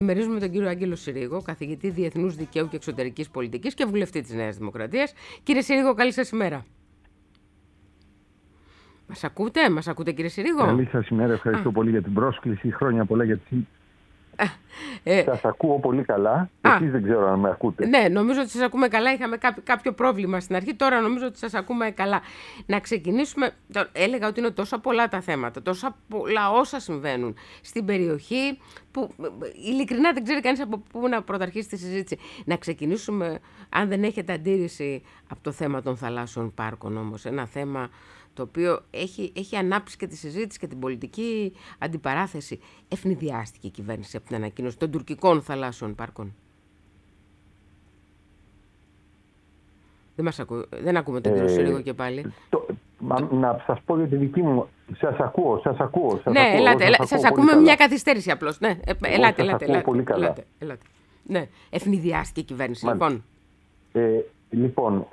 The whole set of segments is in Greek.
Μερίζουμε τον κύριο Άγγελο Συρίγο, καθηγητή Διεθνούς Δικαίου και Εξωτερικής Πολιτικής και βουλευτή της Νέας Δημοκρατίας. Κύριε Συρίγο, καλή σας ημέρα. Μας ακούτε κύριε Συρίγο? Καλή σας ημέρα, ευχαριστώ πολύ για την πρόσκληση. Χρόνια πολλά για τη... Σας ακούω πολύ καλά. Εσείς δεν ξέρω αν με ακούτε. Ναι, νομίζω ότι σας ακούμε καλά. Είχαμε κάποιο πρόβλημα στην αρχή. Τώρα νομίζω ότι σας ακούμε καλά. Να ξεκινήσουμε. Έλεγα ότι είναι τόσα πολλά τα θέματα, τόσα πολλά όσα συμβαίνουν στην περιοχή, που ειλικρινά δεν ξέρει κανείς από πού να πρωταρχίσει τη συζήτηση. Να ξεκινήσουμε, αν δεν έχετε αντίρρηση, από το θέμα των θαλάσσιων πάρκων όμως. Ένα θέμα το οποίο έχει ανάψει και τη συζήτηση και την πολιτική αντιπαράθεση. Ευνηδιάστηκε η κυβέρνηση από την ανακοίνωση των τουρκικών θαλάσσιων πάρκων? Δεν ακούμε τον κύριο Συρίγο και πάλι. Να σας πω για τη δική μου. Σας ακούω. Ναι, ελάτε. Σας ακούμε μια καθυστέρηση απλώς. Ναι, ελάτε. Πολύ καλά. Ελάτε. Ναι, ευνηδιάστηκε η κυβέρνηση. Λοιπόν,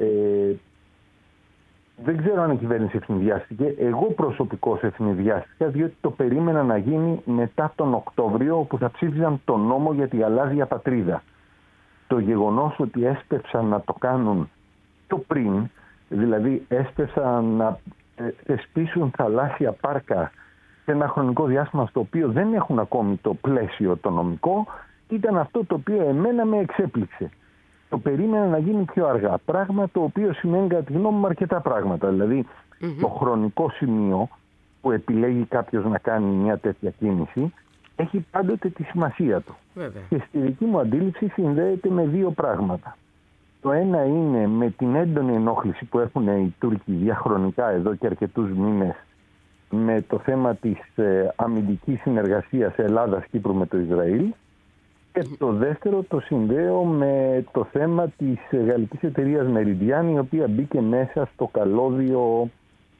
δεν ξέρω αν η κυβέρνηση ευνηδιάστηκε. Εγώ προσωπικώς ευνηδιάστηκα, διότι το περίμενα να γίνει μετά τον Οκτώβριο, όπου θα ψήφιζαν τον νόμο για τη γαλάζια πατρίδα. Το γεγονός ότι έσπευσαν να το κάνουν πιο πριν, δηλαδή έσπευσαν να θεσπίσουν θαλάσσια πάρκα σε ένα χρονικό διάστημα στο οποίο δεν έχουν ακόμη το πλαίσιο το νομικό, ήταν αυτό το οποίο εμένα με εξέπληξε. Το περίμενα να γίνει πιο αργά. Πράγμα το οποίο σημαίνει κατά τη γνώμη μου αρκετά πράγματα. Δηλαδή το χρονικό σημείο που επιλέγει κάποιος να κάνει μια τέτοια κίνηση έχει πάντοτε τη σημασία του. Βέβαια. Και στη δική μου αντίληψη συνδέεται με δύο πράγματα. Το ένα είναι με την έντονη ενόχληση που έχουν οι Τούρκοι διαχρονικά εδώ και αρκετούς μήνες με το θέμα της αμυντικής συνεργασίας Ελλάδας-Κύπρου με το Ισραήλ. Και το δεύτερο το συνδέω με το θέμα της γαλλικής εταιρείας Meridian, η οποία μπήκε μέσα στο καλώδιο,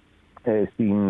στην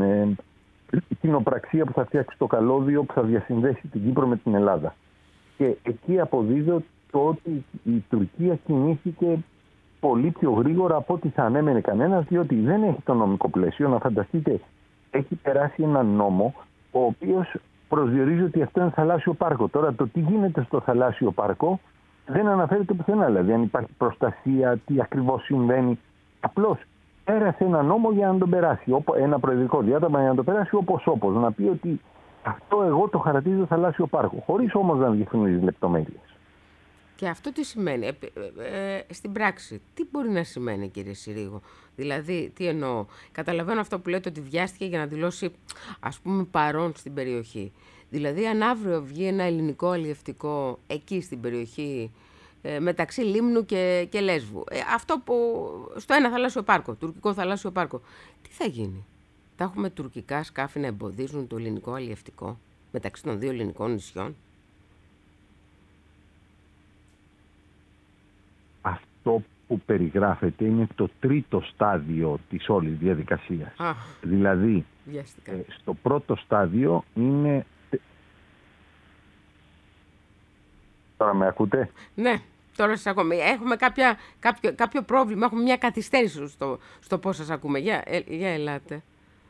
κοινοπραξία που θα φτιάξει το καλώδιο που θα διασυνδέσει την Κύπρο με την Ελλάδα. Και εκεί αποδίδω το ότι η Τουρκία κινήθηκε πολύ πιο γρήγορα από ό,τι θα ανέμενε κανένας, διότι δεν έχει το νομικό πλαίσιο. Να φανταστείτε, έχει περάσει ένα νόμο ο οποίος προσδιορίζει ότι αυτό είναι θαλάσσιο πάρκο. Τώρα το τι γίνεται στο θαλάσσιο πάρκο δεν αναφέρεται πουθενά. Δηλαδή αν υπάρχει προστασία, τι ακριβώς συμβαίνει. Απλώς πέρασε ένα νόμο για να τον περάσει. Ένα προεδρικό διάταγμα για να το περάσει όπως. Να πει ότι αυτό εγώ το χαρακτηρίζω θαλάσσιο πάρκο. Χωρίς όμως να διευκρινίζει λεπτομέρειες. Και αυτό τι σημαίνει στην πράξη? Τι μπορεί να σημαίνει, κύριε Συρίγο? Δηλαδή, τι εννοώ? Καταλαβαίνω αυτό που λέτε, ότι βιάστηκε για να δηλώσει, ας πούμε, παρόν στην περιοχή. Δηλαδή, αν αύριο βγει ένα ελληνικό αλλιευτικό εκεί στην περιοχή, μεταξύ Λίμνου και Λέσβου, αυτό που στο ένα θαλάσσιο πάρκο, τουρκικό θαλάσσιο πάρκο, τι θα γίνει? Θα έχουμε τουρκικά σκάφη να εμποδίζουν το ελληνικό αλλιευτικό μεταξύ των δύο ελληνικών νησιών? Αυτό που περιγράφεται είναι το τρίτο στάδιο της όλης διαδικασίας. Δηλαδή, στο πρώτο στάδιο είναι... Τώρα με ακούτε? Ναι, τώρα σας ακούμε. Έχουμε κάποιο πρόβλημα, έχουμε μια καθυστέρηση στο πώς σας ακούμε. Για ελάτε.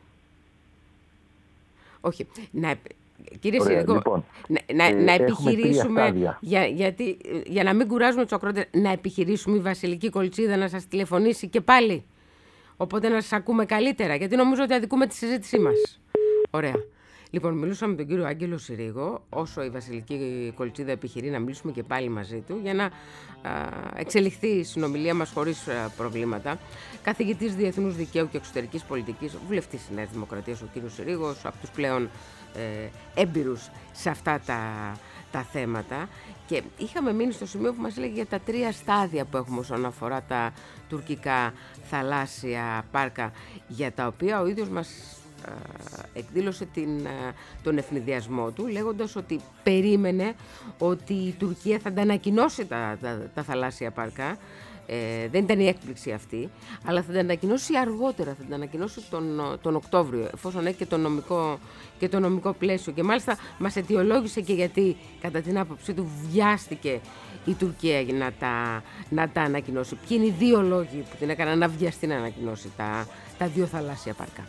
Όχι, κύριε Συρίγο, λοιπόν, να επιχειρήσουμε, για να μην κουράζουμε τους ακροατές, να επιχειρήσουμε η Βασιλική Κολτσίδα να σας τηλεφωνήσει και πάλι, οπότε να σας ακούμε καλύτερα, γιατί νομίζω ότι αδικούμε τη συζήτησή μας. Ωραία. Λοιπόν, μιλούσαμε με τον κύριο Άγγελο Συρίγο, όσο η Βασιλική Κολτσίδα επιχειρεί να μιλήσουμε και πάλι μαζί του, για να εξελιχθεί η συνομιλία μας χωρίς προβλήματα. Καθηγητής Διεθνούς Δικαίου και Εξωτερικής Πολιτικής, βουλευτής της Νέας Δημοκρατίας ο κύριος Συρίγος, από τους πλέον έμπειρους σε αυτά τα θέματα, και είχαμε μείνει στο σημείο που μας έλεγε για τα τρία στάδια που έχουμε όσον αφορά τα τουρκικά θαλάσσια πάρκα, για τα οποία ο ίδιος μας εκδήλωσε τον ευνηδιασμό του, λέγοντας ότι περίμενε ότι η Τουρκία θα τα ανακοινώσει τα θαλάσσια πάρκα. Δεν ήταν η έκπληξη αυτή, αλλά θα τα ανακοινώσει αργότερα, θα τα ανακοινώσει τον Οκτώβριο, εφόσον έχει και το νομικό πλαίσιο. Και μάλιστα μας αιτιολόγησε και γιατί, κατά την άποψή του, βιάστηκε η Τουρκία να τα ανακοινώσει. Ποιοι είναι οι δύο λόγοι που την έκαναν να βιαστεί να ανακοινώσει τα δύο θαλάσσια πάρκα?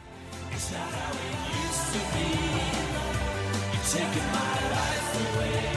It's not how it used to be. You're taking my life away.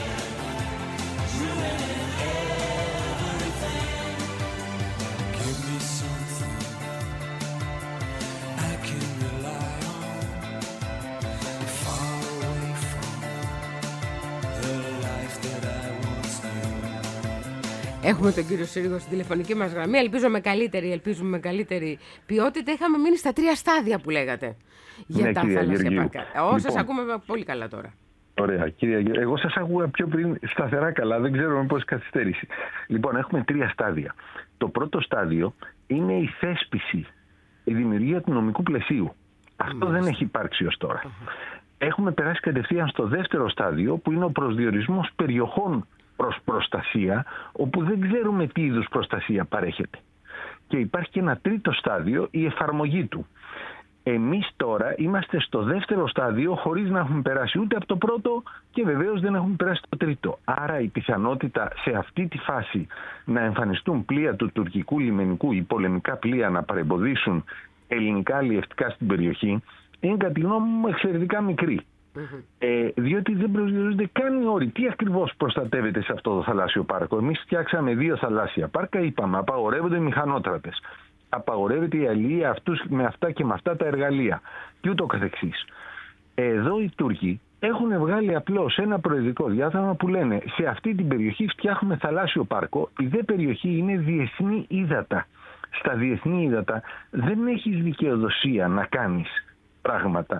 Έχουμε τον κύριο Σύριγο στη τηλεφωνική μας γραμμή. Ελπίζουμε με καλύτερη ποιότητα. Είχαμε μείνει στα 3 στάδια που λέγατε για τα θαλάσσια πάρκα. Σας ακούμε πολύ καλά τώρα. Ωραία, κύριε Αγγελίου. Εγώ σας άκουγα πιο πριν σταθερά καλά, δεν ξέρω πώς καθυστέρηση. Λοιπόν, έχουμε 3 στάδια. Το πρώτο στάδιο είναι η θέσπιση, η δημιουργία του νομικού πλαισίου. Αυτό δεν έχει υπάρξει ως τώρα. Έχουμε περάσει κατευθείαν στο δεύτερο στάδιο, που είναι ο προσδιορισμός περιοχών προς προστασία, όπου δεν ξέρουμε τι είδους προστασία παρέχεται. Και υπάρχει και ένα τρίτο στάδιο, η εφαρμογή του. Εμείς τώρα είμαστε στο δεύτερο στάδιο, χωρίς να έχουμε περάσει ούτε από το πρώτο και βεβαίως δεν έχουμε περάσει το τρίτο. Άρα η πιθανότητα σε αυτή τη φάση να εμφανιστούν πλοία του τουρκικού λιμενικού ή πολεμικά πλοία να παρεμποδίσουν ελληνικά αλλιευτικά στην περιοχή είναι κατά τη γνώμη μου εξαιρετικά μικρή. Διότι δεν προσδιορίζονται καν οι όροι. Τι ακριβώς προστατεύεται σε αυτό το θαλάσσιο πάρκο? Εμείς φτιάξαμε 2 θαλάσσια πάρκα, είπαμε απαγορεύονται οι μηχανότρατες. Απαγορεύεται η αλληλεία με αυτά και με αυτά τα εργαλεία και ούτω καθεξής. Εδώ οι Τούρκοι έχουν βγάλει απλώς ένα προεδρικό διάταγμα που λένε σε αυτή την περιοχή φτιάχνουμε θαλάσσιο πάρκο, η δε περιοχή είναι διεθνή ύδατα. Στα διεθνή ύδατα δεν έχεις δικαιοδοσία να κάνεις πράγματα.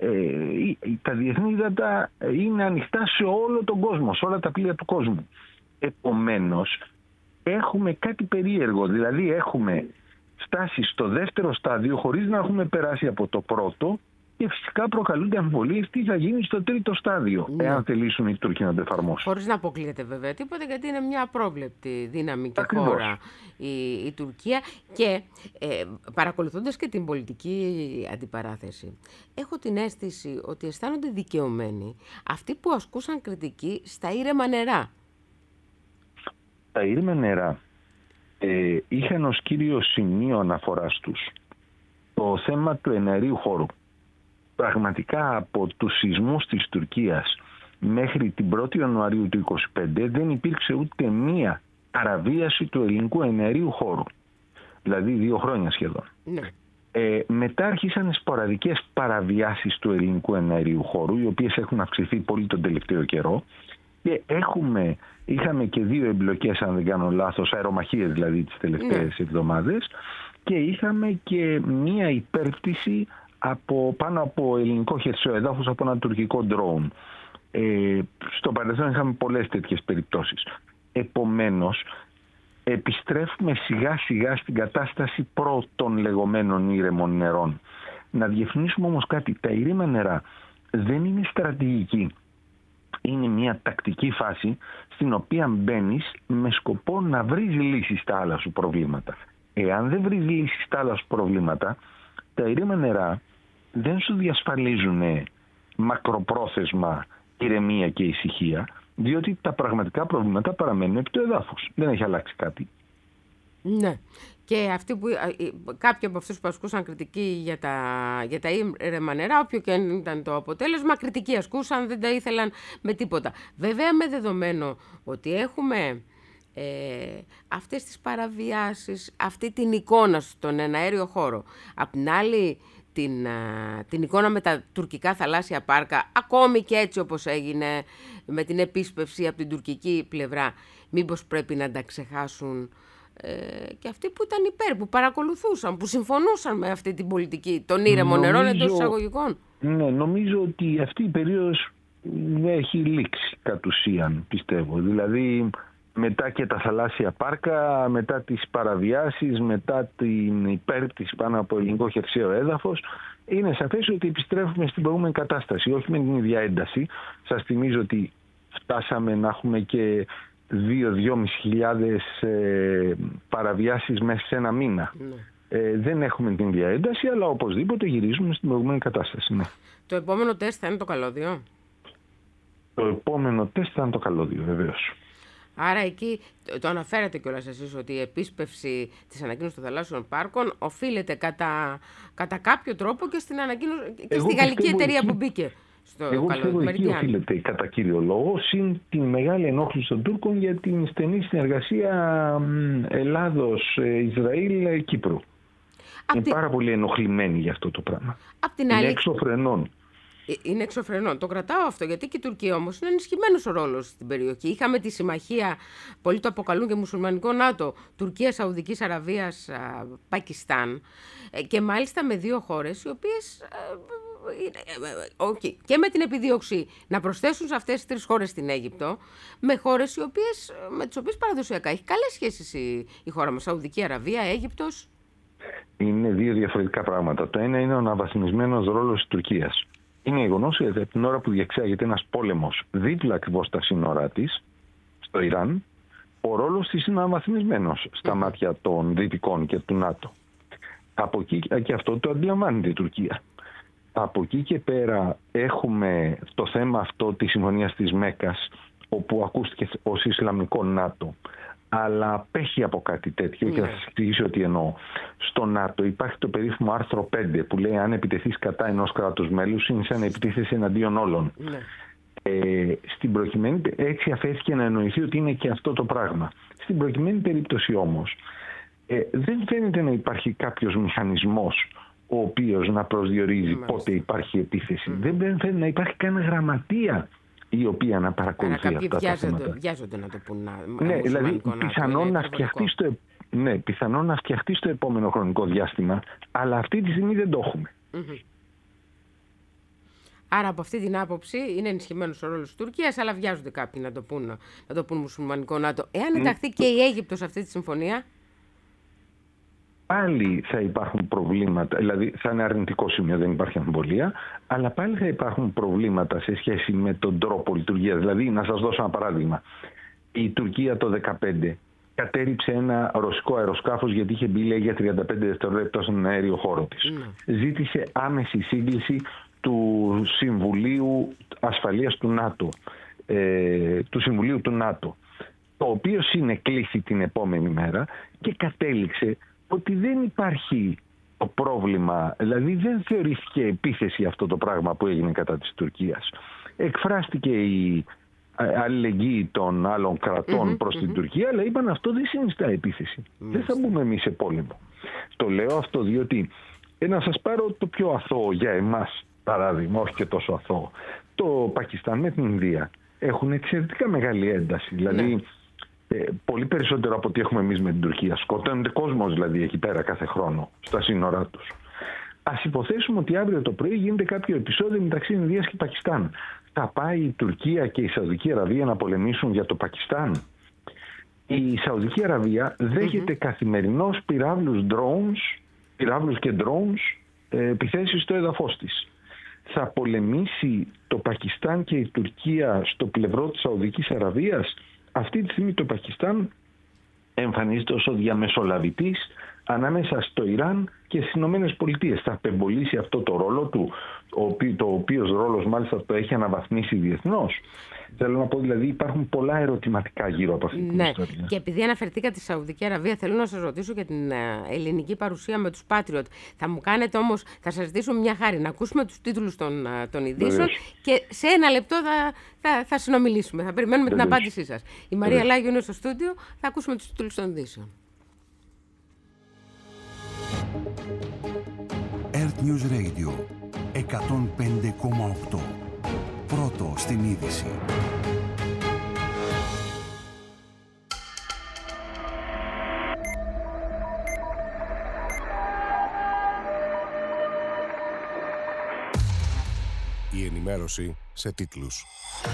Τα διεθνή ύδατα είναι ανοιχτά σε όλο τον κόσμο, σε όλα τα πλοία του κόσμου. Επομένως έχουμε κάτι περίεργο, δηλαδή έχουμε φτάσει στο δεύτερο στάδιο χωρίς να έχουμε περάσει από το πρώτο και φυσικά προκαλούνται αμφιβολίες τι θα γίνει στο τρίτο στάδιο, εάν θελήσουν οι Τούρκοι να το εφαρμόσουν. Χωρίς να αποκλείεται βέβαια τίποτα, γιατί είναι μια απρόβλεπτη δύναμη και χώρα η Τουρκία και παρακολουθώντας και την πολιτική αντιπαράθεση, έχω την αίσθηση ότι αισθάνονται δικαιωμένοι αυτοί που ασκούσαν κριτική στα ήρεμα νερά. Τα ήρεμα νερά είχαν ως κύριο σημείο αναφοράς τους το θέμα του εναερίου χώρου. Πραγματικά από τους σεισμούς της Τουρκίας μέχρι την 1η Ιανουαρίου του 2025 δεν υπήρξε ούτε μία παραβίαση του ελληνικού εναερίου χώρου. Δηλαδή 2 χρόνια σχεδόν. Ναι. Μετά άρχισαν σποραδικές παραβιάσεις του ελληνικού εναερίου χώρου, οι οποίες έχουν αυξηθεί πολύ τον τελευταίο καιρό. Και είχαμε και 2 εμπλοκές, αν δεν κάνω λάθος, αερομαχίες δηλαδή τις τελευταίες εβδομάδες, και είχαμε και μία υπέρπτυση πάνω από ελληνικό χερσαίο έδαφος από ένα τουρκικό ντρόουν. Στο παρελθόν είχαμε πολλές τέτοιες περιπτώσεις. Επομένως, επιστρέφουμε σιγά σιγά στην κατάσταση πρώτων λεγόμενων ήρεμων νερών. Να διευκρινίσουμε όμως κάτι, τα ήρεμα νερά δεν είναι στρατηγική. Είναι μια τακτική φάση στην οποία μπαίνεις με σκοπό να βρεις λύσεις στα άλλα σου προβλήματα. Εάν δεν βρεις λύσεις στα άλλα σου προβλήματα, τα ήρεμα νερά δεν σου διασφαλίζουν μακροπρόθεσμα ηρεμία και ησυχία, διότι τα πραγματικά προβλήματα παραμένουν επί του εδάφους. Δεν έχει αλλάξει κάτι. Ναι. Και κάποιοι από αυτούς που ασκούσαν κριτική για τα ήρεμα νερά, όποιο και ήταν το αποτέλεσμα, κριτική ασκούσαν, δεν τα ήθελαν με τίποτα. Βέβαια, με δεδομένο ότι έχουμε αυτές τις παραβιάσεις, αυτή την εικόνα στον εναέριο χώρο, απ' την άλλη την εικόνα με τα τουρκικά θαλάσσια πάρκα, ακόμη και έτσι όπως έγινε με την επίσπευση από την τουρκική πλευρά, μήπως πρέπει να τα ξεχάσουν και αυτοί που ήταν υπέρ, που παρακολουθούσαν, που συμφωνούσαν με αυτή την πολιτική των ήρεμων νερών εντός εισαγωγικών? Ναι, νομίζω ότι αυτή η περίοδος έχει λήξει κατ' ουσίαν, πιστεύω. Δηλαδή μετά και τα θαλάσσια πάρκα, μετά τις παραβιάσεις, μετά την υπέρπτυση πάνω από ελληνικό χερσαίο έδαφος, είναι σαφές ότι επιστρέφουμε στην προηγούμενη κατάσταση, όχι με την ίδια ένταση. Σας θυμίζω ότι φτάσαμε να έχουμε και 2.000-2.500 παραβιάσεις μέσα σε ένα μήνα. Ναι. Δεν έχουμε την ίδια ένταση, αλλά οπωσδήποτε γυρίζουμε στην προηγούμενη κατάσταση. Ναι. Το επόμενο τεστ θα είναι το καλώδιο? Το επόμενο τεστ θα είναι το καλώδιο, βεβαίως. Άρα εκεί το αναφέρατε κιόλας εσείς ότι η επίσπευση της ανακοίνωσης των θαλάσσιων πάρκων οφείλεται κατά κάποιο τρόπο και στην ανακοίνωση και στη γαλλική εταιρεία που μπήκε στο καλώδιο. Εγώ πιστεύω εκεί οφείλεται κατά κύριο λόγο, συν την μεγάλη ενόχληση των Τούρκων για την στενή συνεργασία Ελλάδος-Ισραήλ-Κύπρου. Είναι πάρα πολύ ενοχλημένοι για αυτό το πράγμα. Απ' την άλλη, έξω φρενών. Είναι εξωφρενών. Το κρατάω αυτό, γιατί και η Τουρκία όμως είναι ενισχυμένος ο ρόλος στην περιοχή. Είχαμε τη συμμαχία, πολλοί το αποκαλούν και μουσουλμανικό ΝΑΤΟ, Τουρκία, Σαουδικής Αραβίας, Πακιστάν, και μάλιστα με δύο χώρες οι οποίες και με την επιδίωξη να προσθέσουν σε αυτές τις τρεις χώρες την Αίγυπτο, με χώρες με τις οποίες παραδοσιακά έχει καλές σχέσεις η χώρα μας, Σαουδική Αραβία, Αίγυπτος. Είναι δύο διαφορετικά πράγματα. Το ένα είναι ο αναβαθμισμένος ρόλος της Τουρκίας. Είναι γεγονός ότι από την ώρα που διεξάγεται ένας πόλεμος δίπλα ακριβώς στα σύνορά της, στο Ιράν, ο ρόλος της είναι αναβαθμισμένος στα μάτια των Δυτικών και του ΝΑΤΟ. Από εκεί και αυτό το αντιλαμβάνεται η Τουρκία. Από εκεί και πέρα έχουμε το θέμα αυτό της συμφωνίας της Μέκκας, όπου ακούστηκε ως Ισλαμικό ΝΑΤΟ, αλλά απέχει από κάτι τέτοιο και θα σας εξηγήσω τι εννοώ. Στο ΝΑΤΟ υπάρχει το περίφημο άρθρο 5 που λέει αν επιτεθείς κατά ενός κράτους μέλους είναι σαν να επιτίθεσαι εναντίον όλων. Στην προκειμένη, έτσι αφέθηκε να εννοηθεί ότι είναι και αυτό το πράγμα. Στην προκειμένη περίπτωση όμως δεν φαίνεται να υπάρχει κάποιος μηχανισμός ο οποίος να προσδιορίζει πότε υπάρχει επίθεση. Δεν φαίνεται να υπάρχει καν γραμματεία η οποία να παρακολουθεί αυτά τα θέματα. Βιάζονται να το πούν. Ναι, δηλαδή πιθανόν να φτιαχτεί στο επόμενο χρονικό διάστημα, αλλά αυτή τη στιγμή δεν το έχουμε. Άρα από αυτή την άποψη είναι ενισχυμένος ο ρόλος της Τουρκίας, αλλά βιάζονται κάποιοι να το πούν μουσουλμανικό ΝΑΤΟ. Εάν ενταχθεί και η Αίγυπτος σε αυτή τη συμφωνία, πάλι θα υπάρχουν προβλήματα, δηλαδή θα είναι αρνητικό σημείο, δεν υπάρχει αμφιβολία, αλλά πάλι θα υπάρχουν προβλήματα σε σχέση με τον τρόπο λειτουργίας. Δηλαδή, να σας δώσω ένα παράδειγμα. Η Τουρκία το 2015 κατέριψε ένα ρωσικό αεροσκάφος γιατί είχε μπει, λέει, για 35 δευτερόλεπτα στον αέριο χώρο της. Ζήτησε άμεση σύγκληση του Συμβουλίου Ασφαλείας του ΝΑΤΟ, του Συμβουλίου του ΝΑΤΟ, το οποίο συνεκλήθη την επόμενη μέρα και κατέληξε ότι δεν υπάρχει το πρόβλημα, δηλαδή δεν θεωρήθηκε επίθεση αυτό το πράγμα που έγινε κατά της Τουρκίας. Εκφράστηκε η αλληλεγγύη των άλλων κρατών προς την Τουρκία, αλλά είπαν αυτό δεν συνιστά επίθεση. Δεν θα μπούμε εμείς σε πόλεμο. Το λέω αυτό διότι να σας πάρω το πιο αθώο για εμάς παράδειγμα, όχι και τόσο αθώο. Το Πακιστάν με την Ινδία έχουν εξαιρετικά μεγάλη ένταση. Δηλαδή πολύ περισσότερο από ό,τι έχουμε εμείς με την Τουρκία. Σκοτώνεται κόσμος δηλαδή εκεί πέρα κάθε χρόνο στα σύνορά τους. Ας υποθέσουμε ότι αύριο το πρωί γίνεται κάποιο επεισόδιο μεταξύ Ινδίας και Πακιστάν. Θα πάει η Τουρκία και η Σαουδική Αραβία να πολεμήσουν για το Πακιστάν? Η Σαουδική Αραβία δέχεται καθημερινώς πυράβλους και drones επιθέσεις στο έδαφος της. Θα πολεμήσει το Πακιστάν και η Τουρκία στο πλευρό της Σαουδικής Αραβίας? Αυτή τη στιγμή το Πακιστάν εμφανίζεται ως ο διαμεσολαβητής ανάμεσα στο Ιράν και στις Ηνωμένες Πολιτείες. Θα απεμπολίσει αυτό το ρόλο του, το οποίος ρόλος μάλιστα το έχει αναβαθμίσει διεθνώς. Θέλω να πω δηλαδή υπάρχουν πολλά ερωτηματικά γύρω από αυτή την ιστορία. Και επειδή αναφερθήκατε στη Σαουδική Αραβία, θέλω να σας ρωτήσω για την ελληνική παρουσία με τους Patriot. Θα μου κάνετε όμως, θα σας ζητήσω μια χάρη, να ακούσουμε τους τίτλους των ειδήσεων και σε ένα λεπτό θα συνομιλήσουμε. Θα περιμένουμε την απάντησή σας. Η Μαρία Λάγιο είναι στο στούντιο, θα ακούσουμε τους τίτλους των ειδήσεων. Earth News Radio 105,8. Πρώτο στην είδηση. Η ενημέρωση σε τίτλους.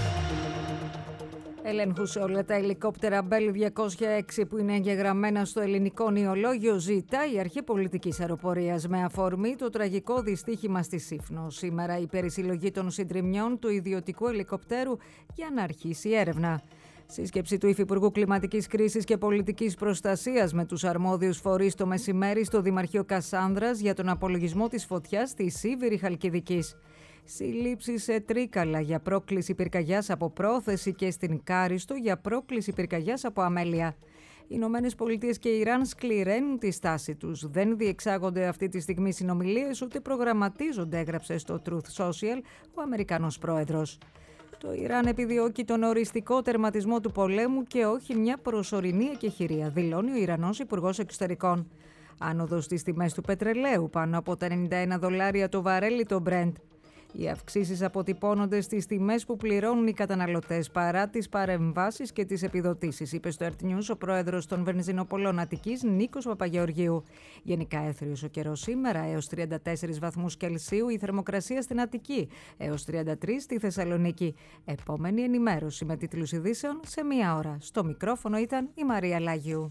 Ελέγχους σε όλα τα ελικόπτερα Bell 206 που είναι εγγεγραμμένα στο ελληνικό νεολόγιο ζητά η Αρχή Πολιτικής Αεροπορίας με αφορμή το τραγικό δυστύχημα στη Σύφνο. Σήμερα η περισυλλογή των συντριμιών του ιδιωτικού ελικοπτέρου για να αρχίσει έρευνα. Σύσκεψη του Υφυπουργού Κλιματικής Κρίσης και Πολιτικής Προστασίας με τους αρμόδιους φορείς το μεσημέρι στο Δημαρχείο Κασάνδρας για τον απολογισμό της φωτιάς στη Σίβηρη Χαλκιδικής. Συλλήψεις σε Τρίκαλα για πρόκληση πυρκαγιάς από πρόθεση και στην Κάριστο για πρόκληση πυρκαγιάς από αμέλεια. Οι Ηνωμένες Πολιτείες και η Ιράν σκληραίνουν τη στάση τους. Δεν διεξάγονται αυτή τη στιγμή συνομιλίες ούτε προγραμματίζονται, έγραψε στο Truth Social ο Αμερικανός πρόεδρος. Το Ιράν επιδιώκει τον οριστικό τερματισμό του πολέμου και όχι μια προσωρινή εκεχηρία, δηλώνει ο Ιρανός Υπουργός Εξωτερικών. Άνοδος στις τιμές του πετρελαίου πάνω από τα $91 το βαρέλι το Brent. Οι αυξήσεις αποτυπώνονται στις τιμές που πληρώνουν οι καταναλωτές παρά τις παρεμβάσεις και τις επιδοτήσεις, είπε στο Earth News ο πρόεδρος των βενζινοπολών Αττικής, Νίκος Παπαγεωργίου. Γενικά έθριος ο καιρός σήμερα, έως 34 βαθμούς Κελσίου η θερμοκρασία στην Αττική, έως 33 στη Θεσσαλονίκη. Επόμενη ενημέρωση με τίτλους ειδήσεων σε 1 ώρα. Στο μικρόφωνο ήταν η Μαρία Λάγιου.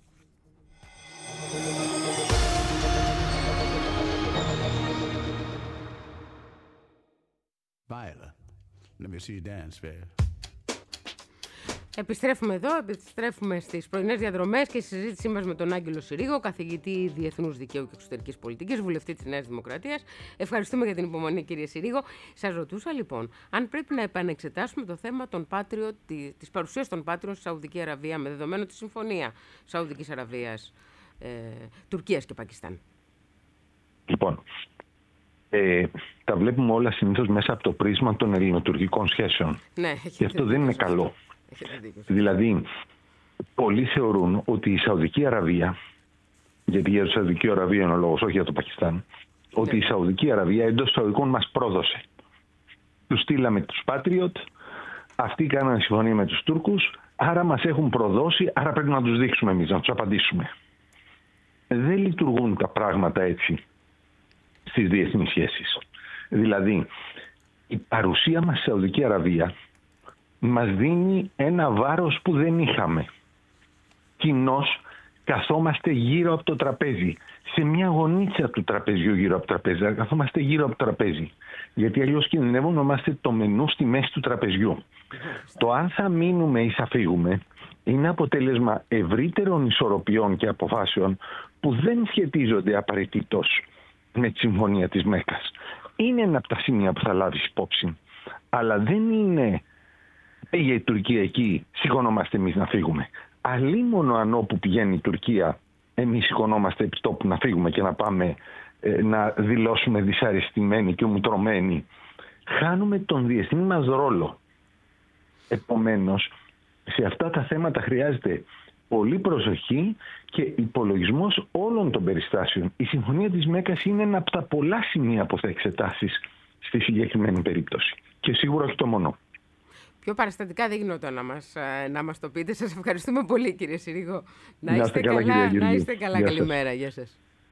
Viola, let me see you dance, babe. Επιστρέφουμε εδώ, επιστρέφουμε στις πρωινές διαδρομές και στη συζήτησή μας με τον Άγγελο Συρίγο, καθηγητή Διεθνούς Δικαίου και Εξωτερικής Πολιτικής, βουλευτή της Νέας Δημοκρατίας. Ευχαριστούμε για την υπομονή, κύριε Συρίγο. Σας ρωτούσα λοιπόν, αν πρέπει να επανεξετάσουμε το θέμα των Patriot, της παρουσίας των Patriot στη Σαουδική Αραβία, με δεδομένο τη συμφωνία Σαουδικής Αραβίας, Τουρκίας και Πακιστάν. Λοιπόν, τα βλέπουμε όλα συνήθως μέσα από το πρίσμα των ελληνοτουρκικών σχέσεων. Ναι, και αυτό δεν είναι καλό. Δηλαδή, πολλοί θεωρούν ότι η Σαουδική Αραβία, γιατί για τη Σαουδική Αραβία είναι ο λόγος, όχι για το Πακιστάν, ότι η Σαουδική Αραβία εντός εισαγωγικών μας πρόδωσε. Τους στείλαμε τους Patriot, αυτοί κάνανε συμφωνία με τους Τούρκους, άρα μας έχουν προδώσει, άρα πρέπει να τους δείξουμε εμείς, να τους απαντήσουμε. Δεν λειτουργούν τα πράγματα έτσι στις διεθνείς σχέσεις. Δηλαδή, η παρουσία μας στη Σαουδική Αραβία μας δίνει ένα βάρος που δεν είχαμε. Κοινώς καθόμαστε γύρω από το τραπέζι, σε μια γωνίτσα του τραπεζιού γύρω από το τραπέζι, καθόμαστε γύρω από το τραπέζι. Γιατί αλλιώς κινδυνεύουμε να είμαστε το μενού στη μέση του τραπεζιού. Το αν θα μείνουμε ή θα φύγουμε είναι αποτέλεσμα ευρύτερων ισορροπιών και αποφάσεων που δεν σχετίζονται απαραίτητος με τη συμφωνία της Μέκκας. Είναι ένα από τα σημεία που θα λάβεις υπόψη. Αλλά δεν είναι πήγε η Τουρκία εκεί, σηκωνόμαστε εμείς να φύγουμε. Αλίμονο αν όπου πηγαίνει η Τουρκία, εμείς σηκωνόμαστε επί τόπου να φύγουμε και να πάμε να δηλώσουμε δυσαρεστημένοι και ομουτρωμένοι. Χάνουμε τον διεθνή μας ρόλο. Επομένως, σε αυτά τα θέματα χρειάζεται πολύ προσοχή και υπολογισμός όλων των περιστάσεων. Η συμφωνία της Μέκκας είναι ένα από τα πολλά σημεία που θα εξετάσεις στη συγκεκριμένη περίπτωση. Και σίγουρα όχι το μόνο. Πιο παραστατικά δεν γινόταν να μας το πείτε. Σας ευχαριστούμε πολύ, κύριε Συρίγο. Να είστε καλά, κύριε καλημέρα. Γεια σας.